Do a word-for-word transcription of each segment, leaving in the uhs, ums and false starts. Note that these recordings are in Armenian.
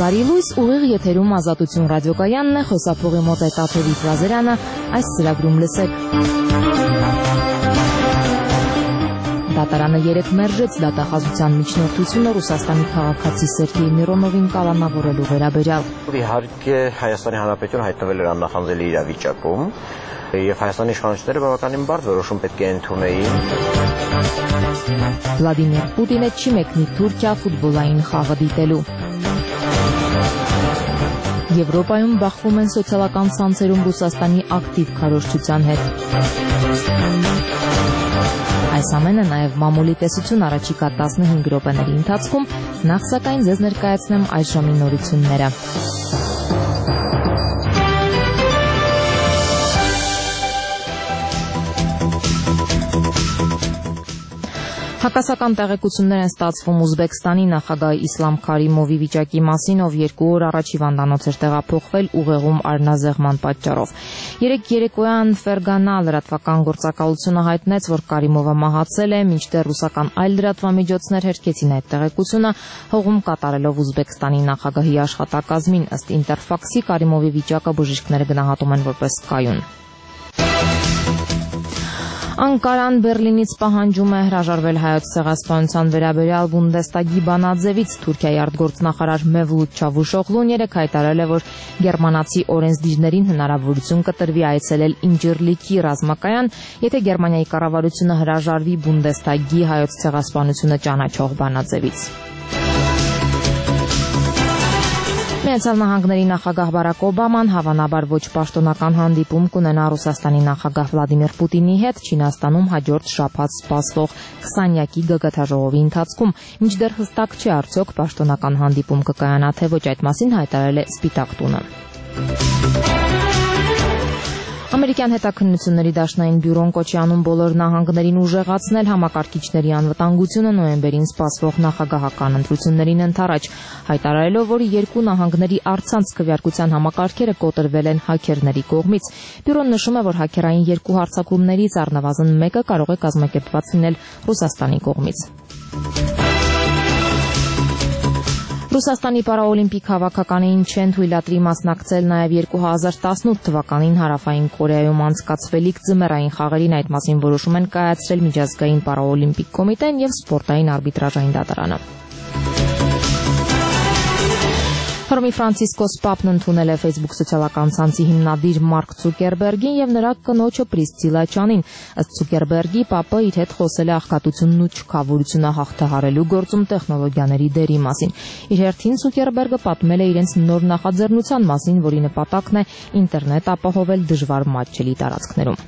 Բարի լույս, ուղիղ եթերում Ազատություն ռադիոկայանն է, խոսափողի մոտ է Տաթևի Ֆրազերյանը, այս ծրագրում լսեք։ Դատարանը երեկ մերժեց դատախազության միջնորդությունը Ռուսաստանի քաղաքացի Սերգեյ Միրոնովին կալանավորելու վերաբերյալ։ Իհարկե Հայաստանի Հանրապետությունը հայտնվել էր աննախանձելի իրավիճակում, եւ Հայաստանի իշխանությունները բավականին բարդ որոշում պետք է ընդունեին։ Վլադիմիր Պուտինը չի մեկնի Թուրքիա ֆուտբոլային խաղը դիտելու։ Եվրոպայում բախվում են սոցիալական ցանցերում Ռուսաստանի ակտիվ քարոզչության հետ։ Այս ամենը նաև մամուլի տեսություն առաջիկա տասնհինգ րոպեների ընթացքում, նախ սակայն ձեզ ներկայացնեմ այս ժամի նորությունները։ Հակասական տեղեկություններ են ստացվում Ուզբեկստանի նախագահ Իսլամ Քարիմովի վիճակի մասին, ով երկու օր առաջ հիվանդանոց էր տեղափոխվել ուղեղում արնազեղման պատճառով։ Երեկ երեկոյան Ֆերգանա լրատվական գործակալությունը հայտնեց, որ Կարիմովը մահացել է, մինչդեռ ռուսական այլ լրատվամիջոցներ հերքեցին այդ տեղեկությունը, հողում կատարելով Ուզբեկստանի նախագահի աշխատակազմին։ Ըստ Ինտերֆաքսի Կարիմովի վիճակը բժիշկները գնահատում են որպես կայուն։ Անկարան Բերլինից պահանջում է հրաժարվել հայոց ցեղասպանության վերաբերյալ Բունդեստագի բանաձևից։ Թուրքիայի արտգործնախարար Մևլութ Չավուշօղլուն երեկ հայտարարել է, որ գերմանացի օրենսդիրներին հնարավորություն կտրվի այցելել Ինջիրլիքի ռազմակայան, եթե Գերմանիայի կառավարությունը հրաժարվի Բունդեստագի հայոց ցեղասպանությունը ճանաչող բանաձևից։ Միացյալ Նահանգների նախագահ Բարակ Օբաման հավանաբար ոչ պաշտոնական հանդիպում կունենա Ռուսաստանի նախագահ Վլադիմիր Պուտինի հետ Չինաստանում հաջորդ շաբաթ սպասվող քսանյակի գագաթաժողովի ընթացքում, մինչդեռ հստակ չի արդյոք պաշտոնական հանդիպում կկայանա թե ոչ, այդ մասին հայտարարել է Սպիտակ տունը։ Ամերիկյան հետաքննությունների դաշնային բյուրոն կոչ է անում բոլոր նահանգներին ուժեղացնել համակարգիչների անվտանգությունը նոյեմբերին սպասվող նախագահական ընտրություններին ընդառաջ, հայտարարելով, որ երկու նահանգների առցանց քվեարկության համակարգերը կոտրվել են հաքերների կողմից։ Բյուրոն նշում է, որ հաքերային երկու հարձակումներից առնվազն մեկը կարող է կազմակերպված լինել Ռուսաստանի կողմից։ Ռուսաստանի պարաօլիմպիկ հավաքականին չեն թույլատրի մասնակցել նաև երկու հազար տասնութ թվականին Հարավային Կորեայում անցկացվելիք ձմեռային խաղերին, այդ մասին որոշում են կայացրել Միջազգային պարաօլիմպիկ կոմիտեն եւ սպորտային արբիտրաժային դատարանը։ Հռոմի Ֆրանցիսկոս Պապն ընդունել է Facebook սոցիալական ցանցի հիմնադիր Մարկ Ցուկերբերգին եւ նրա կնոջը Պրիսցիլա Չանին։ Ըստ Ցուկերբերգի, Պապը իր հետ խոսել է աղքատությունն ու չքավորությունը հաղթահարելու գործում տեխնոլոգիաների դերի մասին։ Իր հերթին Ցուկերբերգը պատմել է իրենց նոր նախաձեռնության մասին, որի նպատակն է ինտերնետ ապահովել դժվար մատչելի տարածքներում։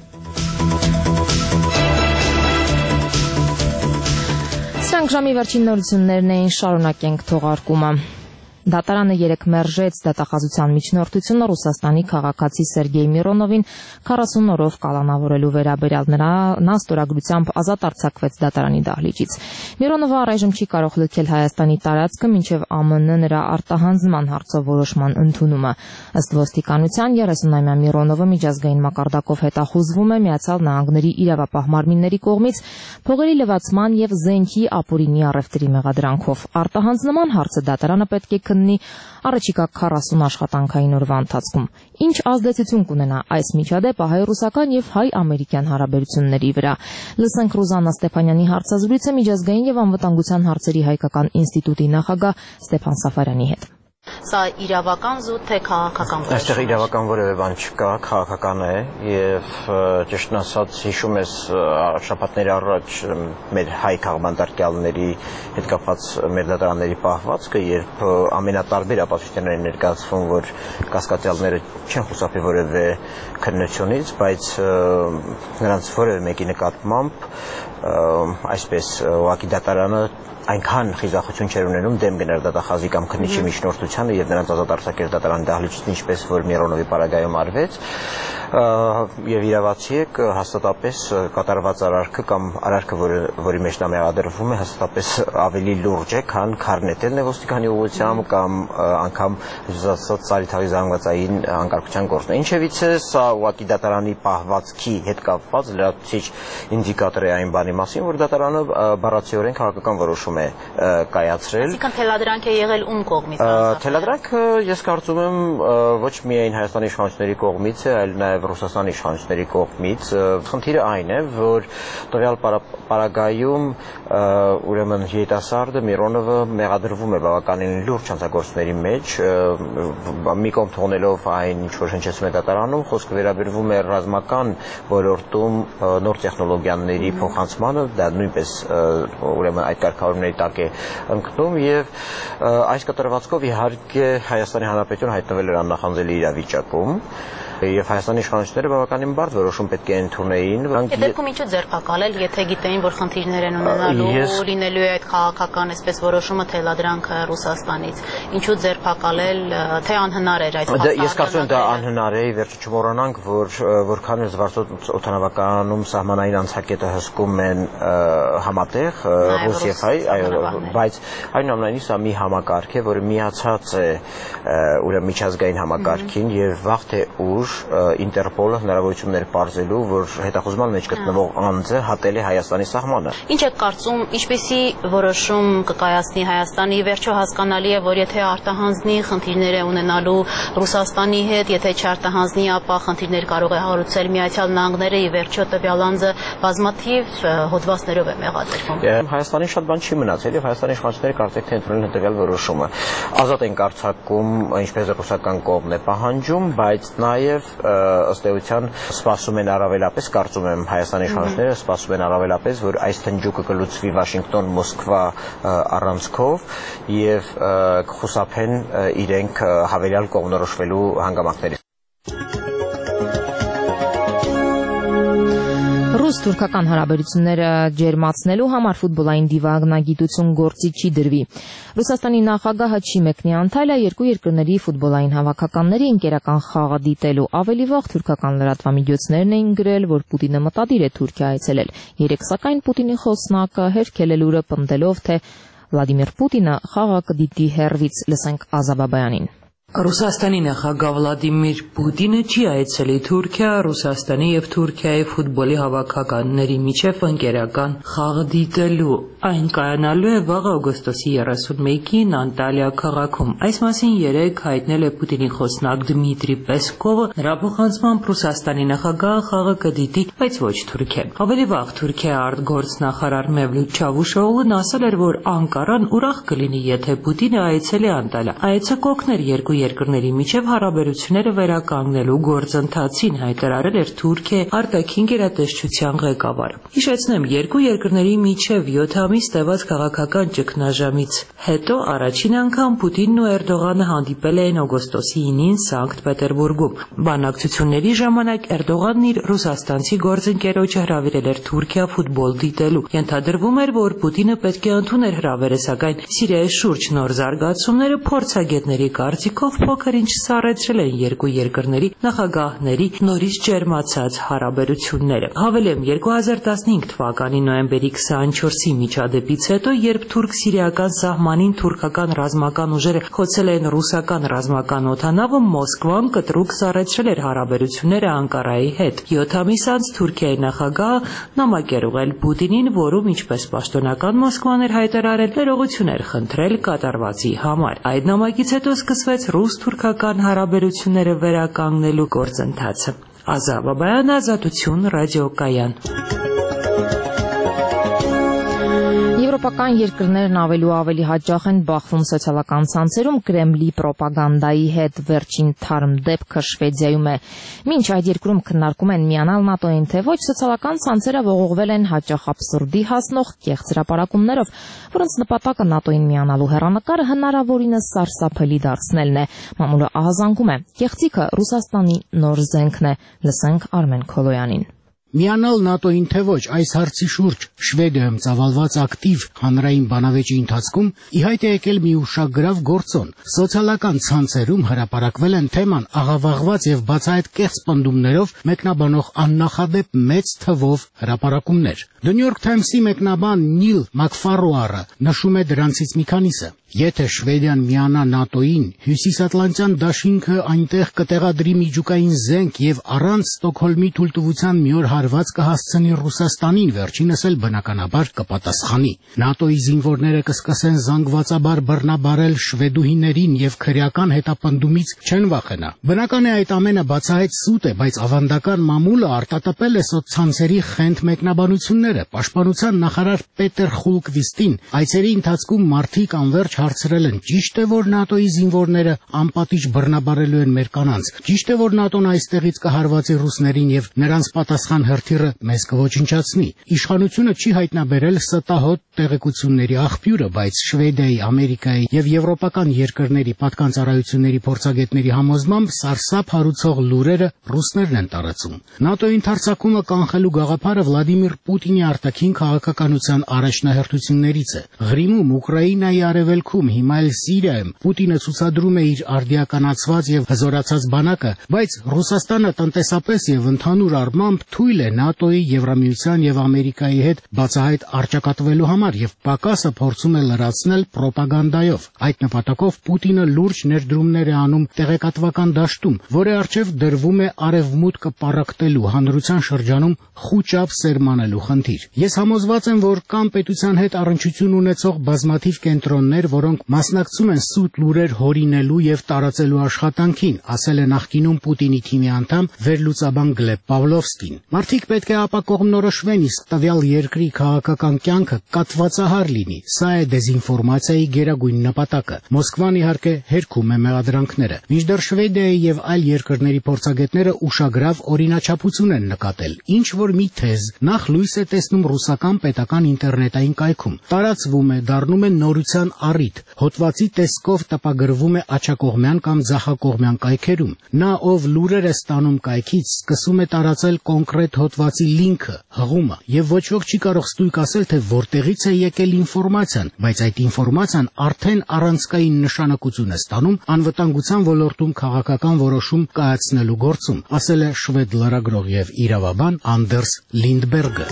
Սրանք ժամի վերջին նորություններն էին, շարունակենք թողարկումը։ Դատարանը երեկ մերժեց դատախազության միջնորդությունը Ռուսաստանի քաղաքացի Սերգեյ Միրոնովին քառասուն օրով կալանավորելու վերաբերյալ։ Նա ստորագրությամբ ազատ արձակվեց դատարանի դահլիճից։ Միրոնովը առայժմ չի կարող լքել Հայաստանի տարածքը, մինչև ԱՄՆ նրա արտահանձնման հարցով որոշման ընդունումը։ Ըստ ոստիկանության երեսունամյա Միրոնովը միջազգային մակարդակով հետախուզվում է Միացյալ Նահանգների իրավապահ մարմինների կողմից փողերի լվացման եւ զենքի ապօրինի առևտրի մեղադրանքով։ Արտահանձնման հարցը դատարանը պետք է քննի առաջիկա քառասուն աշխատանքային օրվա ընթացքում։ Ինչ ազդեցություն կունենա այս միջադեպը հայ-ռուսական եւ հայ-ամերիկյան հարաբերությունների վրա։ Լսենք Ռուզաննա Ստեփանյանի հարցազրույցը Միջազգային եւ անվտանգության հարցերի հայկական ինստիտուտի նախագահ Ստեփան Սաֆարյանի հետ։ Սա իրավական զուտ թե քաղաքական որոշում։ Այստեղ իրավական որևէ բան չկա, քաղաքական է եւ ճիշտն ասած հիշում ես շաբաթների առաջ մեր հայ քաղբանտարկյալների հետ կապված մեր դատարանների պահվածքը, երբ ամենատարբեր ապացույցներ են ներկայացվում, որ կասկածյալները չեն խուսափի որևէ քննությունից, բայց նրանց որևէ մեկի նկատմամբ այսպես ուղղակի դատարանը այնքան խիզախություն չէր ունենում դեմ գներ դատախազի կամ քննիչի միջնորդությանը եւ նրանց ազատ արձակել դատարանի դահլիճից, ինչպես որ Միրոնովի պարագայում արվեց, Եվ իրավացի եք, հաստատապես կատարված արարքը կամ արարքը, որի մեջ նա մեղադրվում է, հաստատապես ավելի լուրջ է, քան քարնետելն է ոստիկանի ուղղությամբ կամ անգամ ծարիթաղի զանգվածային անկարգության գործն է։ Ինչևից է, սա ուղղակի դատարանի պահվածքի հետ կապված լրացուցիչ ինդիկատոր է այն բանի մասին, որ դատարանը բառացիորեն քաղաքական որոշում է կայացրել։ Այսինքն թելադրանք է եղել ում կողմից։ Թելադրանքը ես կարծում եմ ոչ միայն Հայաստանի իշխանությունների կողմից է, այլ նաև Ռուսաստանի իշխանությունների կողմից։ Խնդիրը այն է, որ տվյալ պարագայում ուրեմն երիտասարդը Միրոնովը մեղադրվում է բավականին լուրջ հանցագործությունների մեջ, մի կողմ թողնելով այն, ինչ որ հնչեցում է դատարանում, խոսքը վերաբերվում է ռազմական ոլորտում նոր տեխնոլոգիաների փոխանցմանը, դա նույնպես ուրեմն այդ կարգավորումների տակ է ընկնում եւ այս կտրվածքով իհարկե Հայաստանի Հանրապետությունը հայտնվել էր աննախանձելի իրավիճակում եւ Հայաստանի իշխանությունները բավականին բարդ որոշում պետք է ընդունեին։ Այդ դեպքում ինչու ձերբակալել, եթե գիտեին, որ խնդիրներ են ունենալու, լինելու է այդ քաղաքական այսպես որոշումը թելադրանքը Ռուսաստանից, ինչու ձերբակալել, թե անհնար էր այդ փաստարկը։ Ես կարծում եմ դա անհնար է, վերջը չմոռանանք, որ որքան էլ զվարճոտ օդանավականում սահմանային անցակետը հսկում են համատեղ ռուս եւ հայ, բայց այնուամենայնիվ սա մի համակարգ է, որը միացած է ուրեմն միջազգային համակարգին եւ վաղ թե ուշ Ինտերպոլը հնարավորություններ պարզելու, որ հետախուզման մեջ գտնվող անձը հատել է Հայաստանի սահմանը։ Ինչ եք կարծում, ինչպեսի որոշում կկայացնի Հայաստանի, վերջո հասկանալի է, որ եթե արտահանձնի, խնդիրներ է ունենալու Ռուսաստանի հետ, եթե չարտահանձնի, ապա խնդիրներ կարող է հարուցել Միացյալ Նահանգները, ի վերջո տվյալ անձը բազմաթիվ հոդվածներով է մեղադրվում։ Հայաստանի շատ բան չի մնացել եւ Հայաստանի իշխանությունները կարծեք թե ընդունել են տվյալ որոշումը։ Ազատ են արձակում, ինչպես ռուսական կողմն է պահանջում, բայց նաեւ ըստ էության սպասում են առավելապես, կարծում եմ Հայաստանի իշխանությունները սպասում են առավելապես, որ այս թնջուկը կլուծվի Վաշինգտոն-Մոսկվա առանցքով եւ կխուսափեն իրենք հավելյալ կողմնորոշվելու հանգամանքներից։ Ռուս-թուրքական հարաբերությունները ջերմացնելու համար ֆուտբոլային դիվանագիտություն գործի չի դրվի։ Ռուսաստանի նախագահը չի մեկնի Անտալիա երկու երկրների ֆուտբոլային հավաքականների ընկերական խաղը դիտելու։ Ավելի վաղ թուրքական լրատվամիջոցներն էին գրել, որ Պուտինը մտադիր է Թուրքիա այցելել։ Երեկ սակայն Պուտինի խոսնակը հերքել է լուրը պնդելով, թե Վլադիմիր Պուտինը խաղը կդիտի հեռվից։ Լսենք Ազաբաբայանին։ Ռուսաստանի նախագահ Վլադիմիր Պուտինը չի այցելի Թուրքիա, Ռուսաստանի եւ Թուրքիայի ֆուտբոլի հավաքականների միջև ընկերական խաղ դիտելու։ Այն կայանալու է վաղ օգոստոսի երեսունմեկին Անտալիա քաղաքում։ Այս մասին երեկ հայտնել է Պուտինի խոսնակ Դմիտրի Պեսկովը, նրա փոխանցմամբ Ռուսաստանի նախագահը խաղը կդիտի, բայց ոչ Թուրքիան։ Ավելի վաղ Թուրքիայի արտգործնախարար Մևլութ Չավուշօղլուն ասել էր, որ Անկարան ուրախ կլինի, եթե Պուտինը այցելի Անտալիա։ Այցը կօգներ երկու երկրների միջև հարաբերությունները վերականգնելու գործընթացին, հայտարարել էր Թուրքիայի արտաքին գերատեսչության ղեկավարը։ Հիշեցնեմ, երկու երկրների միջև յոթ ամիս տևած քաղաքական ճգնաժամից հետո առաջին անգամ Պուտինն ու Էրդողանը հանդիպել էին օգոստոսի ինին Սանկտ Պետերբուրգում։ Բանակցությունների ժամանակ Էրդողանն իր ռուսաստանցի գործընկերոջը հրավիրել էր Թուրքիա ֆուտբոլ դիտելու։ Ենթադրվում էր, որ Պուտինը պետք է ընդուներ հրավերը, սակայն Սիրիայի շուրջ նոր զարգացումները փորձագետների կարծիքով փոքր ինչ սառեցրել են երկու երկրների նախագահների նորից ջերմացած հարաբերությունները։ Հավելեմ, երկու հազար տասնհինգ թվականի նոյեմբերի քսաներկուսի միջադեպից հետո, երբ թուրք-սիրիական սահմանին թուրքական ռազմական ուժերը խոցել են ռուսական ռազմական օդանավը, Մոսկվան կտրուկ սառեցրել էր հարաբերությունները Անկարայի հետ։ յոթ ամիս անց Թուրքիայի նախագահը նամակ էր ուղղել Պուտինին, որում, ինչպես պաշտոնական Մոսկվան էր հայտարարել, ներողություն էր խնդրել կատարվածի համար։ Այդ նամակից հետո սկսվեց ռուս-թուրքական հարաբերությունները վերականգնելու գործընթացը։ Ազաբաբայան, Ազատություն, ռադիոկայան։ Եվրոպական երկրներն ավելի ու ավելի հաճախ են բախվում սոցիալական ցանցերում Կրեմլի պրոպագանդայի հետ։ Վերջին թարմ դեպքը Շվեդիայում է։ Մինչ այդ երկրում քննարկում են միանալ ՆԱՏՕ-ին, թե ոչ, սոցիալական ցանցերը ողողվել են հաճախ աբսուրդի հասնող կեղծ հրապարակումներով, որոնց նպատակը ՆԱՏՕ-ին միանալու հեռանկարը հնարավորինս սարսափելի դարձնելն է։ Մամուլը ահազանգում է. կեղծիքը Ռուսաստանի նոր զենքն է։ Լսենք Արմեն Քոլոյանին։ Միանալ ՆԱՏՕ-ին թե ոչ, այս հարցի շուրջ Շվեդիայում ծավալված ակտիվ հանրային բանավեճի ընթացքում ի հայտ է եկել մի ուշագրավ գործոն։ Սոցիալական ցանցերում հրապարակվել են թեման աղավաղված եւ բացահայտ կեղծ պնդումներով մեկնաբանող աննախադեպ մեծ թվով հրապարակումներ։ The New York Times-ի մեկնաբան Նիլ Մակֆարոարը նշում է դրանցից մի քանիսը։ Եթե Շվեդիան միանա ՆԱՏՕ-ին, Հյուսիսատլանտյան դաշինքը այնտեղ կտեղադրի միջուկային զենք եւ առանց Ստոկհոլմի թույլտվության մի օր հարված կհասցնի Ռուսաստանին, վերջինս էլ բնականաբար կպատասխանի։ ՆԱՏՕ-ի զինվորները կսկսեն զանգվածաբար բռնաբարել շվեդուհիներին եւ քրեական հետապնդումից չեն վախենա։ Բնական է այդ ամենը բացահայտ սուտ է, բայց ավանդական մամուլը արտատպել է սոցցանցերի խենթ մեկնաբանությունները։ Պաշտպանության նախարար Պետեր Խուլկվիստին այցերի ընթացքում մարդիկ անverջ հարցրել են. ճիշտ է, որ ՆԱՏՕ-ի զինվորները անպատիժ բռնաբարելու են մեր կանանց։ Ճիշտ է, որ ՆԱՏՕ-ն այստեղից կհարվածի ռուսներին եւ նրանց պատասխան հրթիռը մեզ կոչնչացնի։ Իշխանությունը չի հայտնաբերել ստահոդ տեղեկությունների աղբյուրը, բայց Շվեդիայի, Ամերիկայի եւ եվրոպական երկրների պատկանծառայությունների փորձագետների համոզմամբ սարսափ հարուցող լուրերը ռուսներն են տարածում։ ՆԱՏՕ-ի ընդարձակումը կանխելու գաղափարը Վլադիմիր Պուտինի արտաքին քաղաքականության առաջնահերթություններից է։ Ղրիմում, Ուկրաինայի արևելքում, հիմա էլ Սիրիայում Պուտինը ցուցադրում է իր արդիականացված եւ հզորացած բանակը, բայց Ռուսաստանը տնտեսապես եւ ընդհանուր առմամբ թույլ է ՆԱՏՕ-ի, Եվրամիության եւ Ամերիկայի հետ բացահայտ առճակատվելու համար եւ պակասը փորձում է լրացնել պրոպագանդայով։ Այդ նպատակով Պուտինը լուրջ ներդրումներ է անում տեղեկատվական դաշտում, որի առջև դրվում է արևմուտքը պառակտելու, հանրության շրջանում խուճապ սերմանելու խնդիր։ Ես համոզված եմ, որ կան պետության հետ առնչություն ունեցող բազմաթիվ կենտրոններ, որոնք մասնակցում են սուտ լուրեր հորինելու եւ տարածելու աշխատանքին, ասել է նախկինում Պուտինի թիմի անդամ վերլուծաբան Գլեբ Պավլովսկին։ Մարդիկ պետք է ապակողմնորոշվեն, իսկ տվյալ երկրի քաղաքական կյանքը կատվածահար լինի։ Սա է դեզինֆորմացիայի գերագույն նպատակը։ Մոսկվան իհարկե հերքում է մեղադրանքները։ Մինչդեռ Շվեդիայի եւ այլ երկրների փորձագետները ուշագրավ օրինաչափություն են նկատել։ Ինչ որ մի թեզ նախ լույս է տեսնում ռուսական պետական ինտերնետային կայքում, տարածվում է, դառնում է նորության առիթ, հոդվածի տեսքով տպագրվում է աջակողմյան կամ ձախակողմյան կայքերում։ Նա, ով լուրեր է ստանում կայքից, սկսում է տարածել կոնկրետ հոդվածի լինքը, հղումը, եւ ոչ ոք չի կարող ստույգ ասել, թե որտեղից է եկել ինֆորմացիան, բայց այդ ինֆորմացիան արդեն առանցքային նշանակություն է ստանում անվտանգության ոլորտում քաղաքական որոշում կայացնելու գործում, ասել է շվեդ լրագրող եւ իրավաբան Անդերս Լինդբերգը։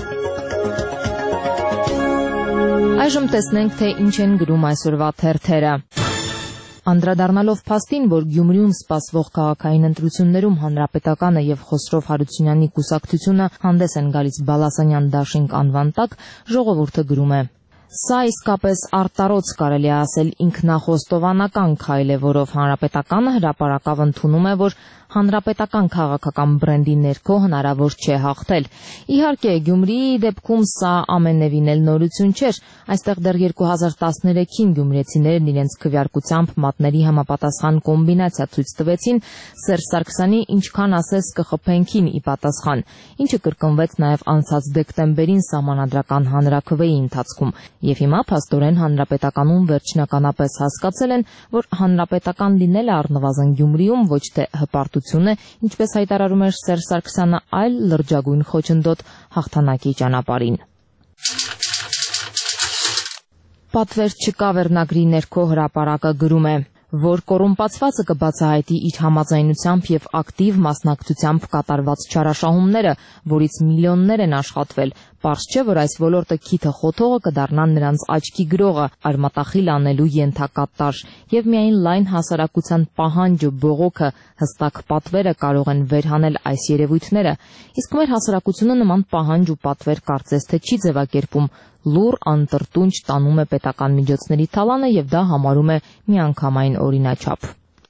Այժմ տեսնենք, թե ինչ են գրում այսօրվա թերթերը։ Անդրադառնալով փաստին, որ Գյումրիում սպասվող քաղաքային ընտրություններում Հանրապետականը եւ Խոսրով Հարությունյանի կուսակցությունը հանդես են գալիս Բալասանյան դաշինք անվան տակ, ժողովուրդը գրում է. Սա իսկապես արտարոց կարելի է ասել ինքնախոստովանական քայլ է, որով Հանրապետականը հրապարակավ ընդունում է, որ հանրապետական քաղաքական բրենդի ներքո հնարավոր չէ հաղթել։ Իհարկե, Գյումրիի դեպքում սա ամենևին էլ նորություն չէր։ Այստեղ դեռ երկու հազար տասներեքին գյումրեցիներն իրենց քվեարկությամբ մատների համապատասխան կոմբինացիա ցույց տվեցին Սերժ Սարգսյանի ինչքան ասես կխփենքին ի պատասխան, ինչը կրկնվեց նաև անցած դեկտեմբերին սահմանադրական հանրաքվեի ընթացքում։ Եվ հիմա փաստորեն Հանրապետականում վերջնականապես հասկացել են, որ հանրապետական լինելը առնվազն Գյումրիում ոչ թե հպարտություն է, ինչպես հայտարարում էր Սերժ Սարգսյանը, այլ լրջագույն խոչընդոտ հաղթանակի ճանապարհին։ Պատվեր չկա վերնագրի ներքո հրապարակը գրում է, որ կոռումպացվածը կբացահայտի իր համաձայնությամբ եւ ակտիվ մասնակցությամբ կատարված չարաշահումները, որից միլիոններ են աշխատվել, պարզ չէ, որ այս ոլորտը քիթը խոթողը կդառնան նրանց աչքի գրողը, արմատախիլ անելու ենթակատար, եւ միայն լայն հասարակության պահանջը, բողոքը, հստակ պատվերը կարող են վերհանել այս երևույթները, իսկ մեր հասարակությունը նման պահանջ ու պատվեր կարծես թե չի ձևակերպում, լուր անտրտունջ տանում է պետական միջոցների թալանը եւ դա համարում է միանգամայն օրինաչափ։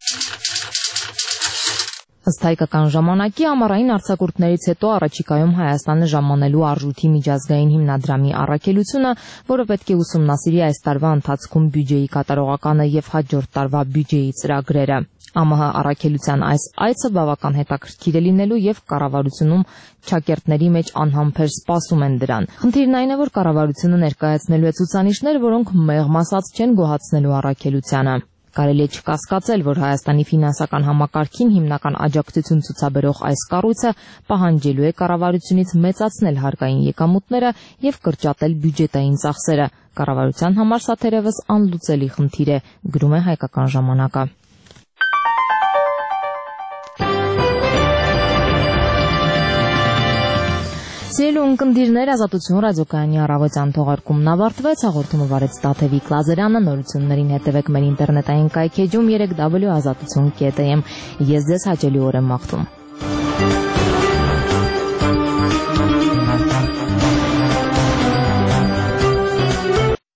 Ըստ հայկական ժամանակի ամառային արձակուրդներից հետո առաջիկայում Հայաստանը ժամանելու արժույթի միջազգային հիմնադրամի առաքելությունը, որը պետք է ուսումնասիրի այս տարվա ընթացքում բյուջեի կատարողականը եւ հաջորդ տարվա բյուջեի ծրագրերը։ ԱՄՀ առաքելության այս այցը բավական հետաքրքիր է լինելու եւ կառավարությունում ճակերտների մեջ անհամբեր սպասում են դրան։ Խնդիրն այն է, որ կառավարությունը ներկայացնելու է ցուցանիշներ, որոնք մեղմ ասած չեն գոհացնելու առաքելությանը։ Կարելի է չկասկածել, որ Հայաստանի ֆինանսական համակարգին հիմնական աջակցություն ցուցաբերող այս կառույցը պահանջելու է կառավարությունից մեծացնել հարկային եկամուտները եւ կրճատել բյուջետային ծախսերը։ Կառավարության համար սա թերևս անլուծելի խնդիր է, գրում է Հայկական ժամանակը։ Սիրելի ունկնդիրներ, Ազատություն ռադիոկայանի առավոտյան թողարկումն ավարտվեց, հաղորդումը վարեց Տաթևիկ Լազարյանը, նորություններին հետևեք մեր ինտերնետային կայքեջում երեք w ազատություն կետ am։ Ես ձեզ հաճելի օր եմ մաղթում։